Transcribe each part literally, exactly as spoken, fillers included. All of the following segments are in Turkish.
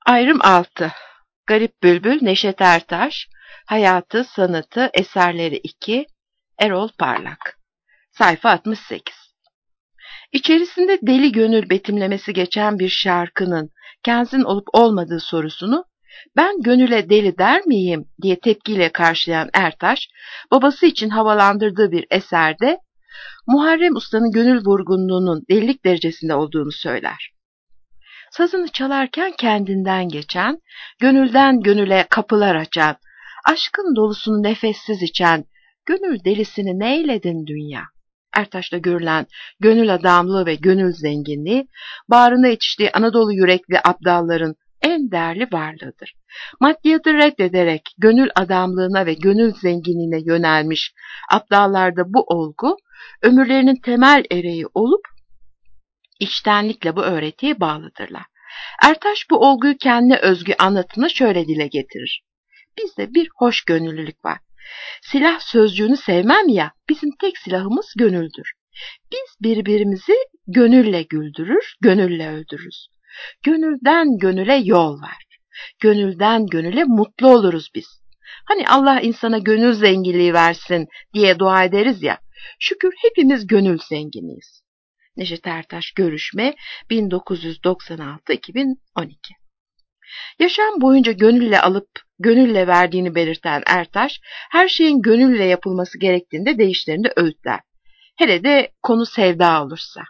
Ayrım altı. Garip Bülbül Neşet Ertaş. Hayatı, Sanatı, Eserleri iki. Erol Parlak. Sayfa altmış sekiz. İçerisinde deli gönül betimlemesi geçen bir şarkının Kenz'in olup olmadığı sorusunu ben gönüle deli der miyim diye tepkiyle karşılayan Ertaş, babası için havalandırdığı bir eserde Muharrem Usta'nın gönül vurgunluğunun delilik derecesinde olduğunu söyler. Sazını çalarken kendinden geçen, gönülden gönüle kapılar açan, aşkın dolusunu nefessiz içen, gönül delisini neyledin dünya? Ertaş'ta görülen gönül adamlığı ve gönül zenginliği, bağrına yetiştiği Anadolu yürekli abdalların en değerli varlığıdır. Maddiyatı reddederek gönül adamlığına ve gönül zenginliğine yönelmiş abdallarda bu olgu, ömürlerinin temel ereği olup, içtenlikle bu öğretiye bağlıdırlar. Ertaş bu olguyu kendine özgü anlatımla şöyle dile getirir. Bizde bir hoşgörülülük var. Silah sözcüğünü sevmem ya, bizim tek silahımız gönüldür. Biz birbirimizi gönülle güldürür, gönülle öldürürüz. Gönülden gönüle yol var. Gönülden gönüle mutlu oluruz biz. Hani Allah insana gönül zenginliği versin diye dua ederiz ya, şükür hepimiz gönül zenginiyiz. Neşet Ertaş Görüşme bin dokuz yüz doksan altı iki bin on iki. Yaşam boyunca gönülle alıp gönülle verdiğini belirten Ertaş, her şeyin gönülle yapılması gerektiğinde deyişlerinde öğütler. Hele de konu sevda olursa.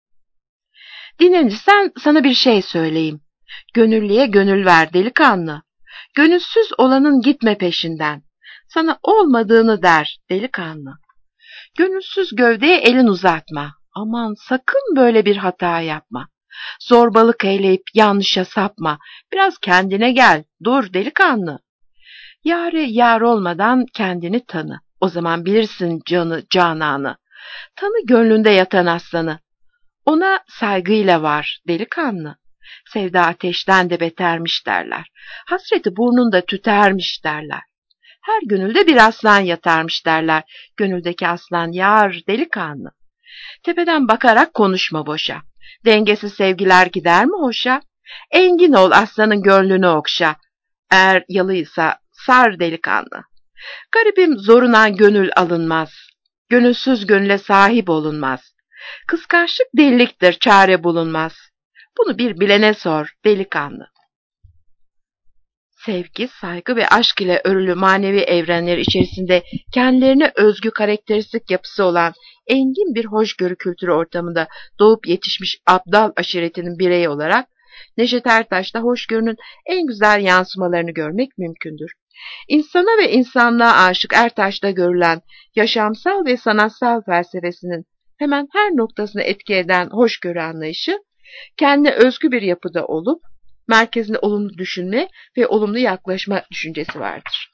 Dinlenirsen sana bir şey söyleyeyim. Gönüllüye gönül ver delikanlı. Gönülsüz olanın gitme peşinden. Sana olmadığını der delikanlı. Gönülsüz gövdeye elin uzatma. Aman sakın böyle bir hata yapma. Zorbalık eyleyip yanlışa sapma. Biraz kendine gel. Dur delikanlı. Yâre yar olmadan kendini tanı. O zaman bilirsin canı cananı. Tanı gönlünde yatan aslanı. Ona saygıyla var delikanlı. Sevda ateşten de betermiş derler. Hasreti burnunda tütermiş derler. Her gönülde bir aslan yatarmış derler. Gönüldeki aslan yar delikanlı. Tepeden bakarak konuşma boşa. Dengesiz sevgiler gider mi hoşa? Engin ol aslanın gönlünü okşa. Eğer yalıysa sar delikanlı. Garibim zoruna gönül alınmaz. Gönülsüz gönüle sahip olunmaz. Kıskançlık deliliktir, çare bulunmaz. Bunu bir bilene sor delikanlı. Sevgi, saygı ve aşk ile örülü manevi evrenler içerisinde kendilerine özgü karakteristik yapısı olan engin bir hoşgörü kültürü ortamında doğup yetişmiş abdal aşiretinin bireyi olarak Neşet Ertaş'ta hoşgörünün en güzel yansımalarını görmek mümkündür. İnsana ve insanlığa aşık Ertaş'ta görülen yaşamsal ve sanatsal felsefesinin hemen her noktasını etki eden hoşgörü anlayışı, kendine özgü bir yapıda olup, merkezinde olumlu düşünme ve olumlu yaklaşma düşüncesi vardır.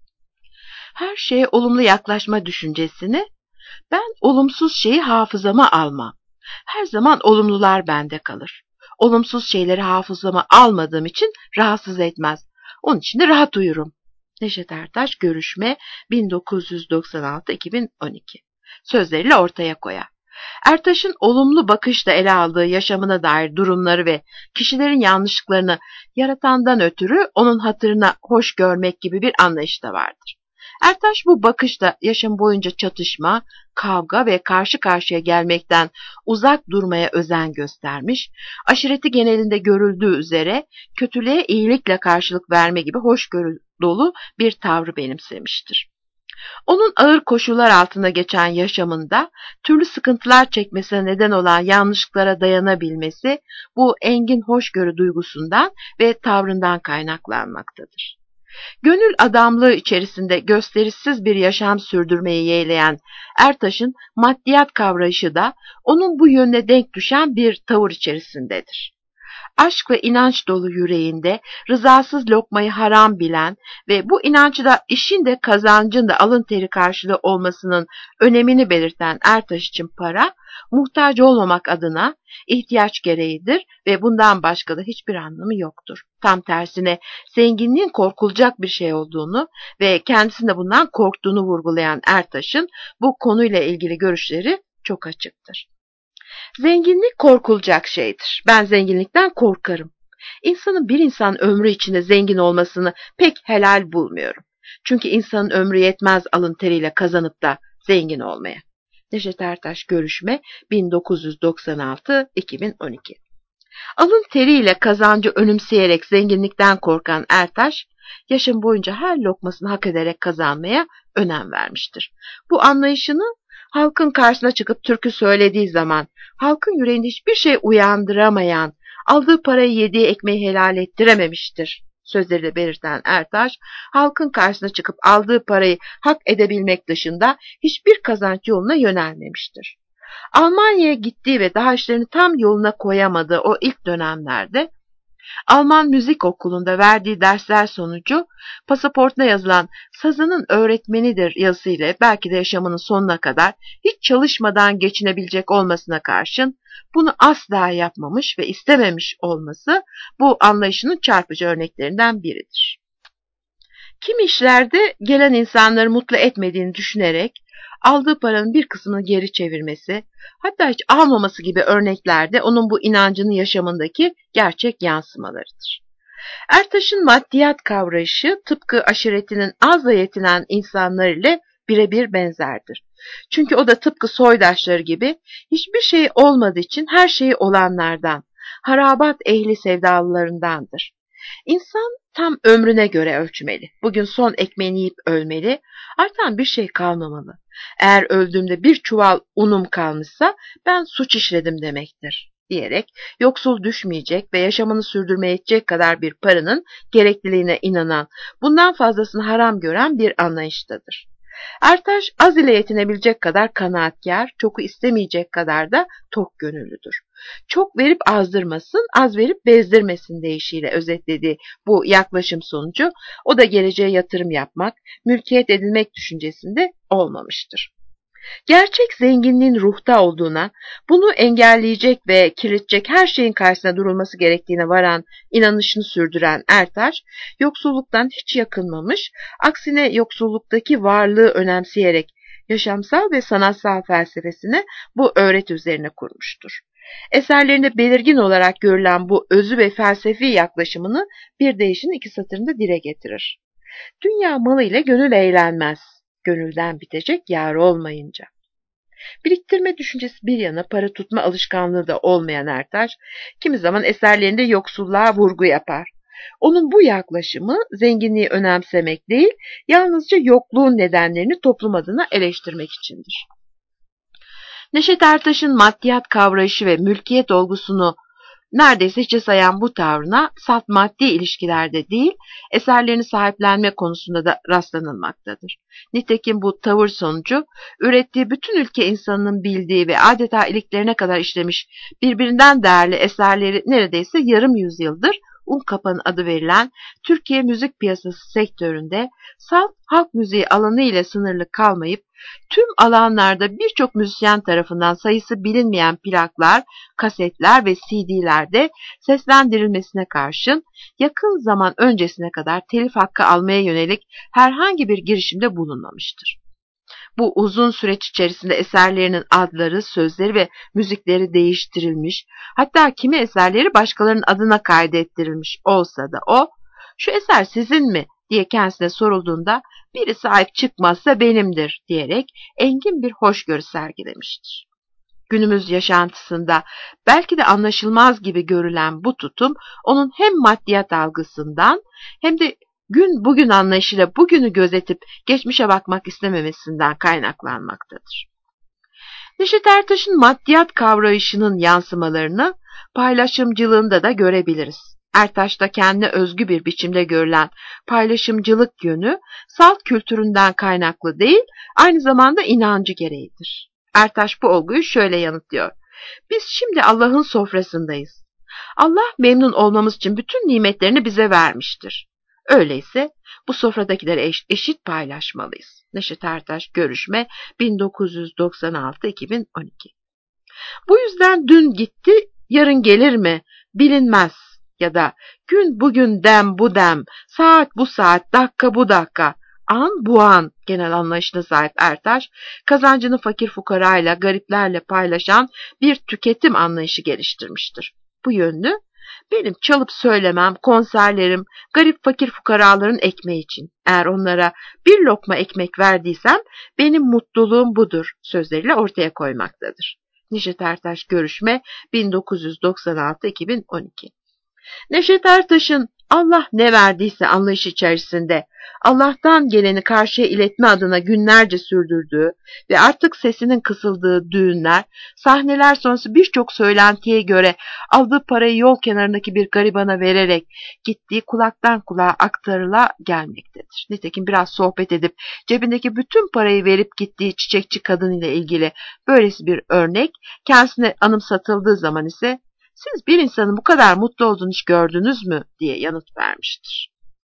Her şeye olumlu yaklaşma düşüncesini, ben olumsuz şeyi hafızama almam. Her zaman olumlular bende kalır. Olumsuz şeyleri hafızama almadığım için rahatsız etmez. Onun için de rahat uyurum. Neşet Ertaş Görüşme bin dokuz yüz doksan altı iki bin on iki sözleriyle ortaya koyar. Ertaş'ın olumlu bakışla ele aldığı yaşamına dair durumları ve kişilerin yanlışlıklarını yaratandan ötürü onun hatırına hoş görmek gibi bir anlayış da vardır. Ertaş bu bakışla yaşam boyunca çatışma, kavga ve karşı karşıya gelmekten uzak durmaya özen göstermiş, aşireti genelinde görüldüğü üzere kötülüğe iyilikle karşılık verme gibi hoşgörü dolu bir tavrı benimsemiştir. Onun ağır koşullar altında geçen yaşamında türlü sıkıntılar çekmesine neden olan yanlışlıklara dayanabilmesi bu engin hoşgörü duygusundan ve tavrından kaynaklanmaktadır. Gönül adamlığı içerisinde gösterişsiz bir yaşam sürdürmeyi yeğleyen Ertaş'ın maddiyat kavrayışı da onun bu yönüne denk düşen bir tavır içerisindedir. Aşk ve inanç dolu yüreğinde rızasız lokmayı haram bilen ve bu inancı da işin de kazancın da alın teri karşılığı olmasının önemini belirten Ertaş için para, muhtaç olmamak adına ihtiyaç gereğidir ve bundan başka da hiçbir anlamı yoktur. Tam tersine zenginliğin korkulacak bir şey olduğunu ve kendisinde bundan korktuğunu vurgulayan Ertaş'ın bu konuyla ilgili görüşleri çok açıktır. Zenginlik korkulacak şeydir. Ben zenginlikten korkarım. İnsanın bir insan ömrü içinde zengin olmasını pek helal bulmuyorum. Çünkü insanın ömrü yetmez alın teriyle kazanıp da zengin olmaya. Neşet Ertaş Görüşme bin dokuz yüz doksan altı iki bin on iki. Alın teriyle kazancı önümseyerek zenginlikten korkan Ertaş, yaşam boyunca her lokmasını hak ederek kazanmaya önem vermiştir. Bu anlayışını halkın karşısına çıkıp türkü söylediği zaman halkın yüreğinde hiçbir şey uyandıramayan, aldığı parayı yediği ekmeği helal ettirememiştir sözleriyle belirten Ertaş, halkın karşısına çıkıp aldığı parayı hak edebilmek dışında hiçbir kazanç yoluna yönelmemiştir. Almanya'ya gittiği ve daha işlerini tam yoluna koyamadığı o ilk dönemlerde Alman müzik okulunda verdiği dersler sonucu pasaportuna yazılan sazının öğretmenidir yazısıyla belki de yaşamının sonuna kadar hiç çalışmadan geçinebilecek olmasına karşın bunu asla yapmamış ve istememiş olması bu anlayışının çarpıcı örneklerinden biridir. Kimi işlerde gelen insanları mutlu etmediğini düşünerek aldığı paranın bir kısmını geri çevirmesi, hatta hiç almaması gibi örneklerde onun bu inancının yaşamındaki gerçek yansımalarıdır. Ertaş'ın maddiyat kavrayışı tıpkı aşiretinin azla yetinen insanlar ile birebir benzerdir. Çünkü o da tıpkı soydaşları gibi hiçbir şey olmadığı için her şeyi olanlardan, harabat ehli sevdalılarındandır. İnsan tam ömrüne göre ölçmeli. Bugün son ekmeğini yiyip ölmeli, artan bir şey kalmamalı. Eğer öldüğümde bir çuval unum kalmışsa ben suç işledim demektir diyerek yoksul düşmeyecek ve yaşamını sürdürmeye yetecek kadar bir paranın gerekliliğine inanan, bundan fazlasını haram gören bir anlayıştadır. Ertaş az ile yetinebilecek kadar kanaatkar, çoku istemeyecek kadar da tok gönüllüdür. Çok verip azdırmasın, az verip bezdirmesin deyişiyle özetlediği bu yaklaşım sonucu o da geleceğe yatırım yapmak, mülkiyet edinmek düşüncesinde olmamıştır. Gerçek zenginliğin ruhta olduğuna, bunu engelleyecek ve kirletecek her şeyin karşısına durulması gerektiğine varan inanışını sürdüren Ertaş, yoksulluktan hiç yakınmamış, aksine yoksulluktaki varlığı önemseyerek yaşamsal ve sanatsal felsefesini bu öğreti üzerine kurmuştur. Eserlerinde belirgin olarak görülen bu özü ve felsefi yaklaşımını bir deyişin iki satırında dile getirir. Dünya malıyla gönül eğlenmez, gönülden bitecek yar olmayınca. Biriktirme düşüncesi bir yana para tutma alışkanlığı da olmayan Ertaş, kimi zaman eserlerinde yoksulluğa vurgu yapar. Onun bu yaklaşımı zenginliği önemsemek değil, yalnızca yokluğun nedenlerini toplum adına eleştirmek içindir. Neşet Ertaş'ın maddiyat kavrayışı ve mülkiyet olgusunu neredeyse hiçe sayan bu tavrına salt maddi ilişkilerde değil, eserlerini sahiplenme konusunda da rastlanılmaktadır. Nitekim bu tavır sonucu ürettiği bütün ülke insanının bildiği ve adeta iliklerine kadar işlemiş birbirinden değerli eserleri neredeyse yarım yüzyıldır Unkapanı adı verilen Türkiye müzik piyasası sektöründe salt halk müziği alanı ile sınırlı kalmayıp tüm alanlarda birçok müzisyen tarafından sayısı bilinmeyen plaklar, kasetler ve C D'lerde seslendirilmesine karşın yakın zaman öncesine kadar telif hakkı almaya yönelik herhangi bir girişimde bulunmamıştır. Bu uzun süreç içerisinde eserlerinin adları, sözleri ve müzikleri değiştirilmiş, hatta kimi eserleri başkalarının adına kaydettirilmiş olsa da o, şu eser sizin mi diye kendisine sorulduğunda biri sahip çıkmazsa benimdir diyerek engin bir hoşgörü sergilemiştir. Günümüz yaşantısında belki de anlaşılmaz gibi görülen bu tutum onun hem maddiyat algısından hem de gün bugün anlayışıyla bugünü gözetip geçmişe bakmak istememesinden kaynaklanmaktadır. Neşet Ertaş'ın maddiyat kavrayışının yansımalarını paylaşımcılığında da görebiliriz. Ertaş'ta kendine özgü bir biçimde görülen paylaşımcılık yönü salt kültüründen kaynaklı değil, aynı zamanda inancı gereğidir. Ertaş bu olguyu şöyle yanıtlıyor. Biz şimdi Allah'ın sofrasındayız. Allah memnun olmamız için bütün nimetlerini bize vermiştir. Öyleyse bu sofradakileri eş, eşit paylaşmalıyız. Neşet Ertaş Görüşme bin dokuz yüz doksan altı iki bin on iki. Bu yüzden dün gitti, yarın gelir mi bilinmez ya da gün bugün dem bu dem, saat bu saat, dakika bu dakika, an bu an genel anlayışına sahip Ertaş, kazancını fakir fukarayla, gariplerle paylaşan bir tüketim anlayışı geliştirmiştir. Bu yönlü Benim çalıp söylemem, konserlerim, garip fakir fukaraların ekmeği için. Eğer onlara bir lokma ekmek verdiysem benim mutluluğum budur sözleriyle ortaya koymaktadır. Neşet Ertaş Görüşme bin dokuz yüz doksan altı iki bin on iki. Neşet Ertaş'ın Allah ne verdiyse anlayış içerisinde Allah'tan geleni karşıya iletme adına günlerce sürdürdüğü ve artık sesinin kısıldığı düğünler, sahneler sonrası birçok söylentiye göre aldığı parayı yol kenarındaki bir garibana vererek gittiği kulaktan kulağa aktarıla gelmektedir. Nitekim biraz sohbet edip cebindeki bütün parayı verip gittiği çiçekçi kadın ile ilgili böylesi bir örnek kendisine anımsatıldığı zaman ise "Siz bir insanın bu kadar mutlu olduğunu hiç gördünüz mü?" diye yanıt vermiştir.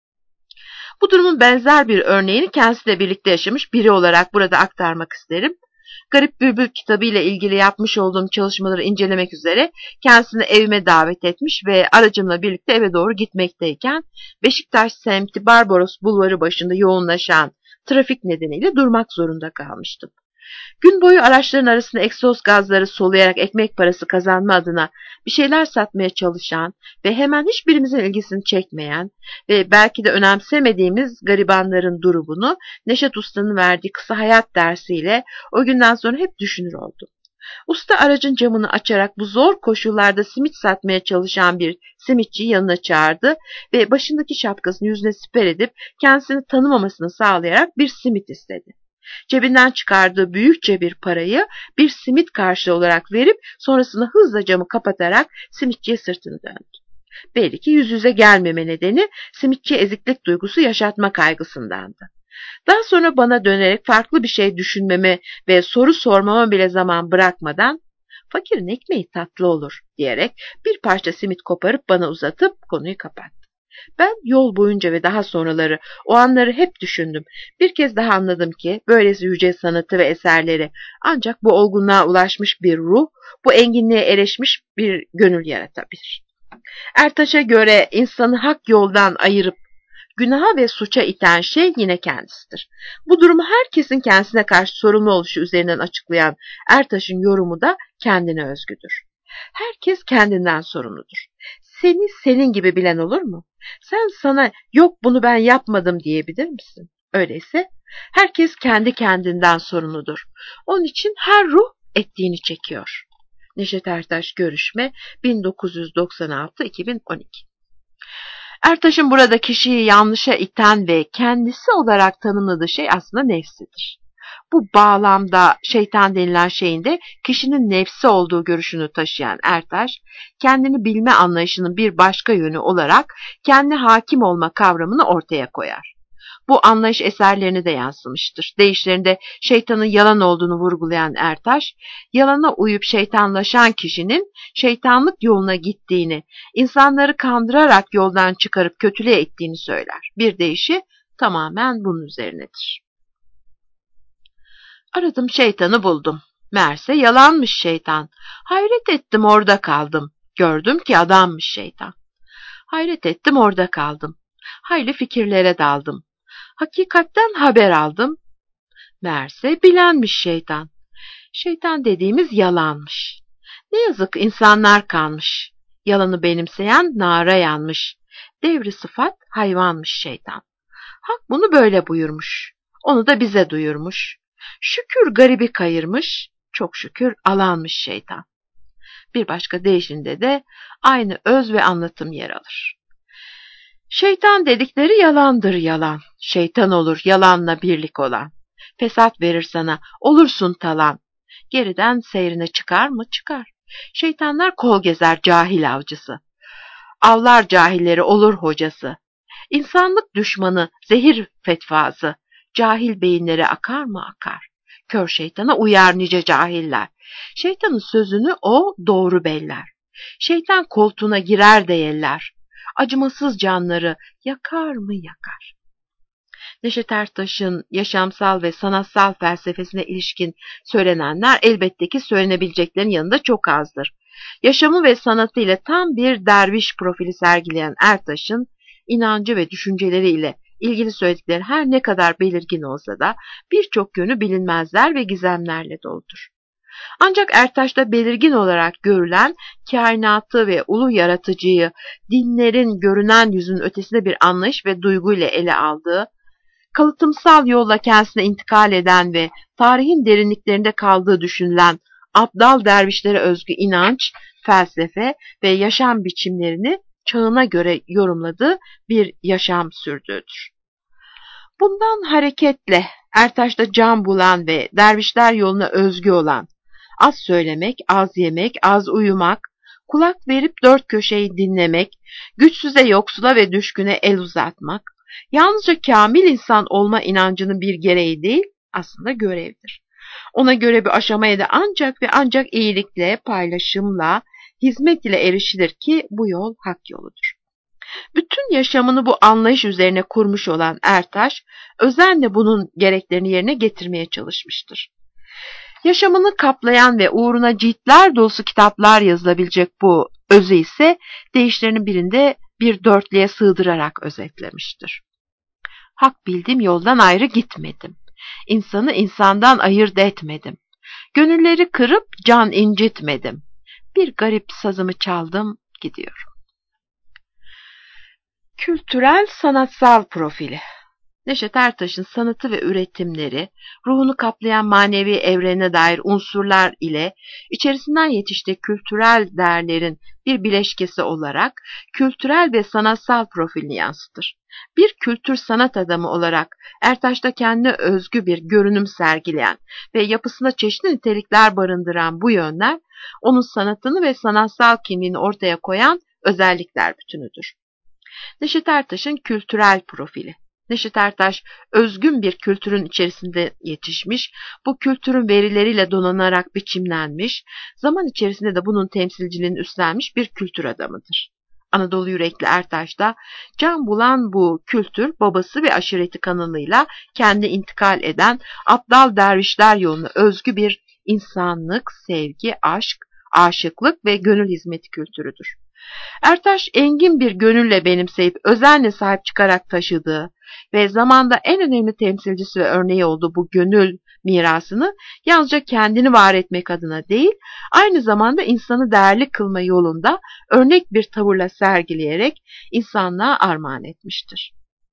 Bu durumun benzer bir örneğini kendisiyle birlikte yaşamış biri olarak burada aktarmak isterim. Garip Bülbül kitabı ile ilgili yapmış olduğum çalışmaları incelemek üzere kendisini evime davet etmiş ve aracımla birlikte eve doğru gitmekteyken Beşiktaş semti Barbaros Bulvarı başında yoğunlaşan trafik nedeniyle durmak zorunda kalmıştım. Gün boyu araçların arasında egzoz gazları soluyarak ekmek parası kazanma adına bir şeyler satmaya çalışan ve hemen hiçbirimizin ilgisini çekmeyen ve belki de önemsemediğimiz garibanların durumunu Neşet Usta'nın verdiği kısa hayat dersiyle o günden sonra hep düşünür oldum. Usta aracın camını açarak bu zor koşullarda simit satmaya çalışan bir simitçiyi yanına çağırdı ve başındaki şapkasını yüzüne siper edip kendisini tanımamasını sağlayarak bir simit istedi. Cebinden çıkardığı büyükçe bir parayı bir simit karşılığı olarak verip sonrasında hızla camı kapatarak simitçiye sırtını döndü. Belli ki yüz yüze gelmeme nedeni simitçiye eziklik duygusu yaşatma kaygısındandı. Daha sonra bana dönerek farklı bir şey düşünmeme ve soru sormama bile zaman bırakmadan "Fakirin ekmeği tatlı olur" diyerek bir parça simit koparıp bana uzatıp konuyu kapattı. Ben yol boyunca ve daha sonraları o anları hep düşündüm. Bir kez daha anladım ki böylesi yüce sanatı ve eserleri ancak bu olgunluğa ulaşmış bir ruh, bu enginliğe erişmiş bir gönül yaratabilir. Ertaş'a göre insanı hak yoldan ayırıp günaha ve suça iten şey yine kendisidir. Bu durumu herkesin kendisine karşı sorumlu oluşu üzerinden açıklayan Ertaş'ın yorumu da kendine özgüdür. Herkes kendinden sorumludur. Seni senin gibi bilen olur mu? Sen sana "yok bunu ben yapmadım" diyebilir misin? Öyleyse herkes kendi kendinden sorumludur. Onun için her ruh ettiğini çekiyor. Neşet Ertaş Görüşme bin dokuz yüz doksan altı iki bin on iki. Ertaş'ın burada kişiyi yanlışa iten ve kendisi olarak tanımladığı şey aslında nefsidir. Bu bağlamda şeytan denilen şeyin de kişinin nefsi olduğu görüşünü taşıyan Ertaş, kendini bilme anlayışının bir başka yönü olarak kendi hakim olma kavramını ortaya koyar. Bu anlayış eserlerine de yansımıştır. Deyişlerinde şeytanın yalan olduğunu vurgulayan Ertaş, yalana uyup şeytanlaşan kişinin şeytanlık yoluna gittiğini, insanları kandırarak yoldan çıkarıp kötülüğe ittiğini söyler. Bir deyişi tamamen bunun üzerinedir. Aradım şeytanı buldum. Meğerse yalanmış şeytan. Hayret ettim orada kaldım. Gördüm ki adammış şeytan. Hayret ettim orada kaldım. Hayli fikirlere daldım. Hakikatten haber aldım. Meğerse bilenmiş şeytan. Şeytan dediğimiz yalanmış. Ne yazık insanlar kanmış. Yalanı benimseyen nara yanmış. Devri sıfat hayvanmış şeytan. Hak bunu böyle buyurmuş. Onu da bize duyurmuş. Şükür garibi kayırmış, çok şükür alanmış şeytan. Bir başka deyişinde de aynı öz ve anlatım yer alır. Şeytan dedikleri yalandır yalan. Şeytan olur yalanla birlik olan. Fesat verir sana, olursun talan. Geriden seyrine çıkar mı? Çıkar. Şeytanlar kol gezer cahil avcısı. Avlar cahilleri olur hocası. İnsanlık düşmanı, zehir fetvası. Cahil beyinlere akar mı? Akar. Kör şeytana uyar nice cahiller. Şeytanın sözünü o doğru beller. Şeytan koltuğuna girer de yeller. Acımasız canları yakar mı? Yakar. Neşet Ertaş'ın yaşamsal ve sanatsal felsefesine ilişkin söylenenler elbette ki söylenebileceklerin yanında çok azdır. Yaşamı ve sanatıyla tam bir derviş profili sergileyen Ertaş'ın inancı ve düşünceleriyle ilgili söyledikleri her ne kadar belirgin olsa da birçok yönü bilinmezler ve gizemlerle doludur. Ancak Ertaş'ta belirgin olarak görülen kainatı ve ulu yaratıcıyı dinlerin görünen yüzün ötesinde bir anlayış ve duyguyla ele aldığı, kalıtımsal yolla kendisine intikal eden ve tarihin derinliklerinde kaldığı düşünülen abdal dervişlere özgü inanç, felsefe ve yaşam biçimlerini çağına göre yorumladığı bir yaşam sürdüğüdür. Bundan hareketle Ertaş'ta can bulan ve dervişler yoluna özgü olan az söylemek, az yemek, az uyumak, kulak verip dört köşeyi dinlemek, güçsüze, yoksula ve düşküne el uzatmak, yalnızca kamil insan olma inancının bir gereği değil, aslında görevdir. Ona göre bir aşamaya da ancak ve ancak iyilikle, paylaşımla, hizmet ile erişilir ki bu yol hak yoludur. Bütün yaşamını bu anlayış üzerine kurmuş olan Ertaş, özenle bunun gereklerini yerine getirmeye çalışmıştır. Yaşamını kaplayan ve uğruna ciltler dolusu kitaplar yazılabilecek bu özü ise deyişlerinin birinde bir dörtlüğe sığdırarak özetlemiştir. Hak bildim yoldan ayrı gitmedim. İnsanı insandan ayırt etmedim. Gönülleri kırıp can incitmedim. Bir garip sazımı çaldım, gidiyorum. Kültürel sanatsal profili. Neşet Ertaş'ın sanatı ve üretimleri, ruhunu kaplayan manevi evrene dair unsurlar ile içerisinden yetiştiği kültürel değerlerin bir bileşkesi olarak kültürel ve sanatsal profilini yansıtır. Bir kültür sanat adamı olarak Ertaş'ta kendine özgü bir görünüm sergileyen ve yapısında çeşitli nitelikler barındıran bu yönler, onun sanatını ve sanatsal kimliğini ortaya koyan özellikler bütünüdür. Neşet Ertaş'ın kültürel profili. Neşet Ertaş, özgün bir kültürün içerisinde yetişmiş, bu kültürün verileriyle donanarak biçimlenmiş, zaman içerisinde de bunun temsilciliğini üstlenmiş bir kültür adamıdır. Anadolu yürekli Ertaş da can bulan bu kültür babası ve aşireti kanalıyla kendi intikal eden abdal dervişler yoluna özgü bir insanlık, sevgi, aşk, aşıklık ve gönül hizmeti kültürüdür. Ertaş engin bir gönülle benimseyip özenle sahip çıkarak taşıdığı ve zamanda en önemli temsilcisi ve örneği olduğu bu gönül mirasını yalnızca kendini var etmek adına değil, aynı zamanda insanı değerli kılma yolunda örnek bir tavırla sergileyerek insanlığa armağan etmiştir.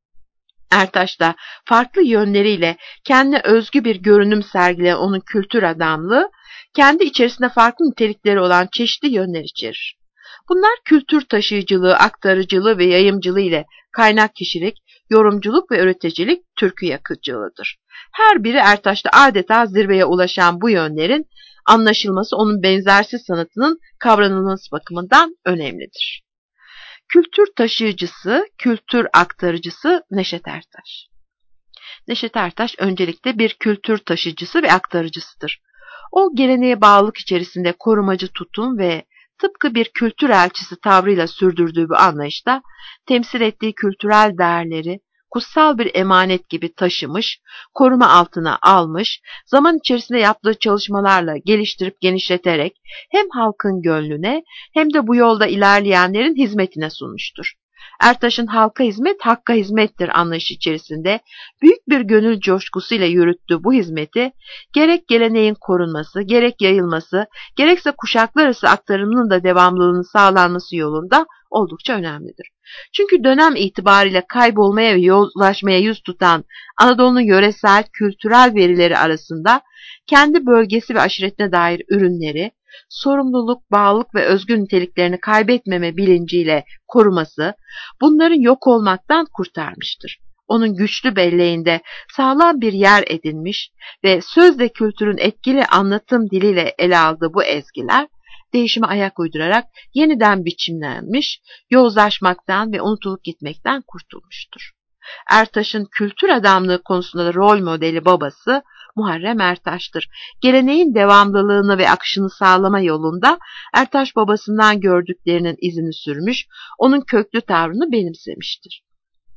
Ertaş da farklı yönleriyle kendine özgü bir görünüm sergileyen onun kültür adamlığı, kendi içerisinde farklı nitelikleri olan çeşitli yönler içerir. Bunlar kültür taşıyıcılığı, aktarıcılığı ve yayımcılığı ile kaynak kişilik, yorumculuk ve üreticilik, türkü yakıcılığıdır. Her biri Ertaş'ta adeta zirveye ulaşan bu yönlerin anlaşılması onun benzersiz sanatının kavranılması bakımından önemlidir. Kültür taşıyıcısı, kültür aktarıcısı Neşet Ertaş. Neşet Ertaş öncelikle bir kültür taşıyıcısı ve aktarıcısıdır. O geleneğe bağlılık içerisinde korumacı tutum ve tıpkı bir kültür elçisi tavrıyla sürdürdüğü bu anlayışta temsil ettiği kültürel değerleri kutsal bir emanet gibi taşımış, koruma altına almış, zaman içerisinde yaptığı çalışmalarla geliştirip genişleterek hem halkın gönlüne hem de bu yolda ilerleyenlerin hizmetine sunmuştur. Ertaş'ın halka hizmet, hakka hizmettir anlayışı içerisinde büyük bir gönül coşkusuyla yürüttüğü bu hizmeti gerek geleneğin korunması, gerek yayılması, gerekse kuşaklar arası aktarımının da devamlılığının sağlanması yolunda oldukça önemlidir. Çünkü dönem itibariyle kaybolmaya ve yozlaşmaya yüz tutan Anadolu'nun yöresel, kültürel verileri arasında kendi bölgesi ve aşiretine dair ürünleri, sorumluluk, bağlılık ve özgün niteliklerini kaybetmeme bilinciyle koruması, bunların yok olmaktan kurtarmıştır. Onun güçlü belleğinde sağlam bir yer edinmiş ve sözle kültürün etkili anlatım diliyle ele aldığı bu ezgiler, değişime ayak uydurarak yeniden biçimlenmiş, yozlaşmaktan ve unutulup gitmekten kurtulmuştur. Ertaş'ın kültür adamlığı konusunda da rol modeli babası Muharrem Ertaş'tır. Geleneğin devamlılığını ve akışını sağlama yolunda Ertaş babasından gördüklerinin izini sürmüş, onun köklü tavrını benimsemiştir.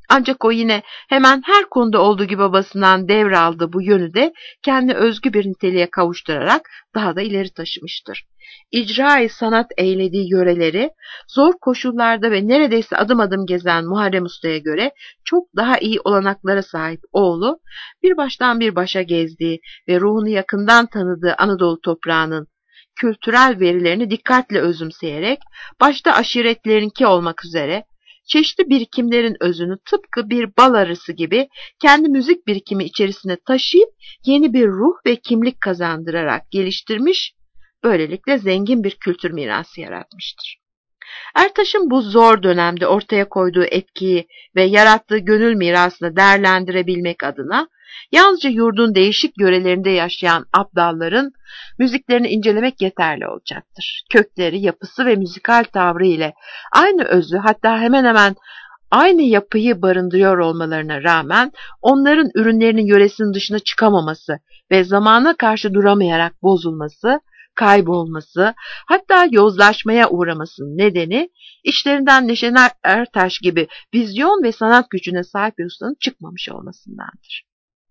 Ancak o yine hemen her konuda olduğu gibi babasından devraldığı bu yönü de kendi özgü bir niteliğe kavuşturarak daha da ileri taşımıştır. İcra-i sanat eylediği yöreleri zor koşullarda ve neredeyse adım adım gezen Muharrem Usta'ya göre çok daha iyi olanaklara sahip oğlu, bir baştan bir başa gezdiği ve ruhunu yakından tanıdığı Anadolu toprağının kültürel verilerini dikkatle özümseyerek, başta aşiretlerinki olmak üzere, çeşitli birikimlerin özünü tıpkı bir bal arısı gibi kendi müzik birikimi içerisine taşıyıp yeni bir ruh ve kimlik kazandırarak geliştirmiş, böylelikle zengin bir kültür mirası yaratmıştır. Ertaş'ın bu zor dönemde ortaya koyduğu etkiyi ve yarattığı gönül mirasını değerlendirebilmek adına yalnızca yurdun değişik yörelerinde yaşayan abdalların müziklerini incelemek yeterli olacaktır. Kökleri, yapısı ve müzikal tavrı ile aynı özü, hatta hemen hemen aynı yapıyı barındırıyor olmalarına rağmen onların ürünlerinin yöresinin dışına çıkamaması ve zamana karşı duramayarak bozulması, kaybolması, hatta yozlaşmaya uğramasının nedeni içlerinden Neşet Ertaş gibi vizyon ve sanat gücüne sahip bir ustanın çıkmamış olmasındandır.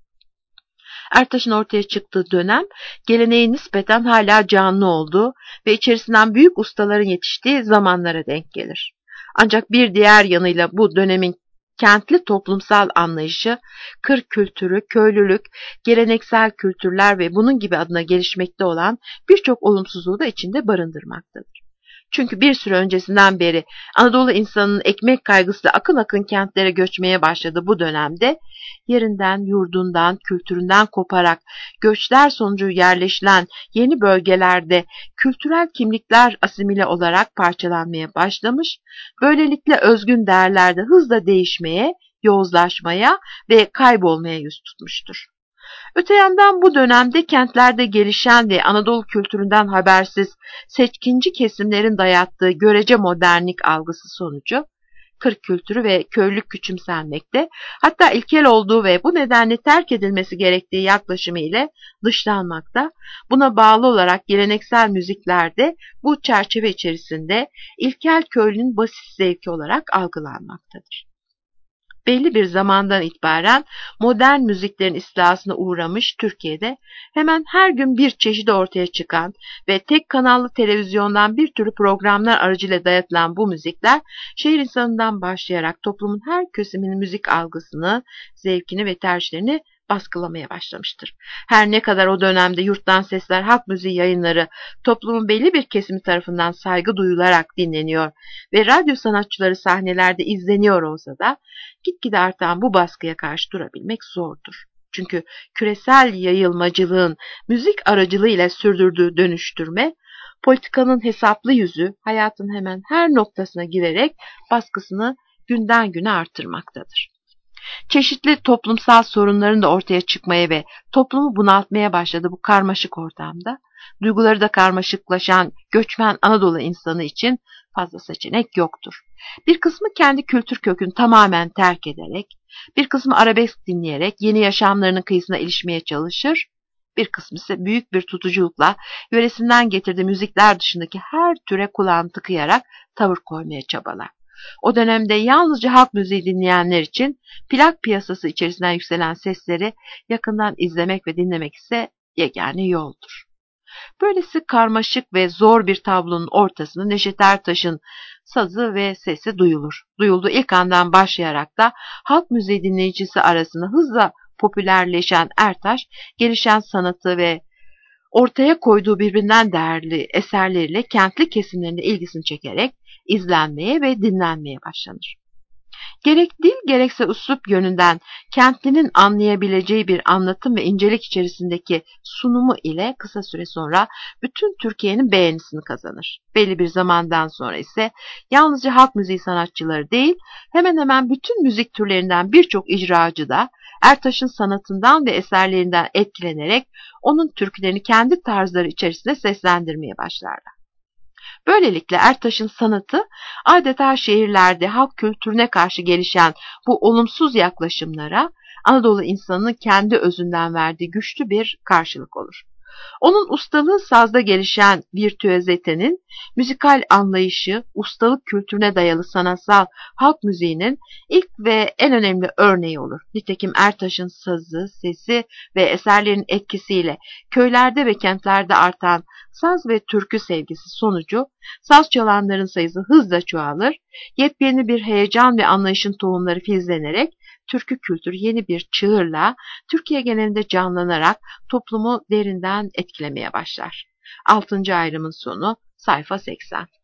Ertaş'ın ortaya çıktığı dönem geleneğin nispeten hala canlı olduğu ve içerisinden büyük ustaların yetiştiği zamanlara denk gelir. Ancak bir diğer yanıyla bu dönemin kentli toplumsal anlayışı, kır kültürü, köylülük, geleneksel kültürler ve bunun gibi adına gelişmekte olan birçok olumsuzluğu da içinde barındırmaktadır. Çünkü bir süre öncesinden beri Anadolu insanının ekmek kaygısıyla akın akın kentlere göçmeye başladığı bu dönemde yerinden, yurdundan, kültüründen koparak göçler sonucu yerleşilen yeni bölgelerde kültürel kimlikler asimile olarak parçalanmaya başlamış, böylelikle özgün değerlerde hızla değişmeye, yozlaşmaya ve kaybolmaya yüz tutmuştur. Öte yandan bu dönemde kentlerde gelişen ve Anadolu kültüründen habersiz seçkinci kesimlerin dayattığı görece modernlik algısı sonucu kır kültürü ve köylülük küçümsenmekte, hatta ilkel olduğu ve bu nedenle terk edilmesi gerektiği yaklaşımı ile dışlanmakta. Buna bağlı olarak geleneksel müziklerde bu çerçeve içerisinde ilkel köylünün basit zevki olarak algılanmaktadır. Belli bir zamandan itibaren modern müziklerin istilasına uğramış Türkiye'de hemen her gün bir çeşidi ortaya çıkan ve tek kanallı televizyondan bir türlü programlar aracıyla dayatılan bu müzikler şehir insanından başlayarak toplumun her kesiminin müzik algısını, zevkini ve tercihlerini baskılamaya başlamıştır. Her ne kadar o dönemde Yurttan Sesler halk müziği yayınları toplumun belli bir kesimi tarafından saygı duyularak dinleniyor ve radyo sanatçıları sahnelerde izleniyor olsa da gitgide artan bu baskıya karşı durabilmek zordur. Çünkü küresel yayılmacılığın müzik aracılığıyla sürdürdüğü dönüştürme, politikanın hesaplı yüzü hayatın hemen her noktasına girerek baskısını günden güne artırmaktadır. Çeşitli toplumsal sorunların da ortaya çıkmaya ve toplumu bunaltmaya başladığı bu karmaşık ortamda, duyguları da karmaşıklaşan göçmen Anadolu insanı için fazla seçenek yoktur. Bir kısmı kendi kültür kökünü tamamen terk ederek, bir kısmı arabesk dinleyerek yeni yaşamlarının kıyısına ilişmeye çalışır, bir kısmı ise büyük bir tutuculukla yöresinden getirdiği müzikler dışındaki her türe kulağını tıkayarak tavır koymaya çabalar. O dönemde yalnızca halk müziği dinleyenler için plak piyasası içerisinden yükselen sesleri yakından izlemek ve dinlemek ise yegane yoldur. Böylesi karmaşık ve zor bir tablonun ortasında Neşet Ertaş'ın sazı ve sesi duyulur. Duyulduğu ilk andan başlayarak da halk müziği dinleyicisi arasında hızla popülerleşen Ertaş, gelişen sanatı ve ortaya koyduğu birbirinden değerli eserleriyle kentli kesimlerin ilgisini çekerek izlenmeye ve dinlenmeye başlanır. Gerek dil gerekse üslup yönünden kentlinin anlayabileceği bir anlatım ve incelik içerisindeki sunumu ile kısa süre sonra bütün Türkiye'nin beğenisini kazanır. Belli bir zamandan sonra ise yalnızca halk müziği sanatçıları değil, hemen hemen bütün müzik türlerinden birçok icracı da Ertaş'ın sanatından ve eserlerinden etkilenerek onun türkülerini kendi tarzları içerisinde seslendirmeye başlarlar. Böylelikle Ertaş'ın sanatı adeta şehirlerde halk kültürüne karşı gelişen bu olumsuz yaklaşımlara Anadolu insanının kendi özünden verdiği güçlü bir karşılık olur. Onun ustalığı sazda gelişen virtüözitenin, müzikal anlayışı, ustalık kültürüne dayalı sanatsal halk müziğinin ilk ve en önemli örneği olur. Nitekim Ertaş'ın sazı, sesi ve eserlerin etkisiyle köylerde ve kentlerde artan saz ve türkü sevgisi sonucu saz çalanların sayısı hızla çoğalır, yepyeni bir heyecan ve anlayışın tohumları filizlenerek türkü kültürü yeni bir çığırla Türkiye genelinde canlanarak toplumu derinden etkilemeye başlar. Altıncı ayrımın sonu sayfa seksen.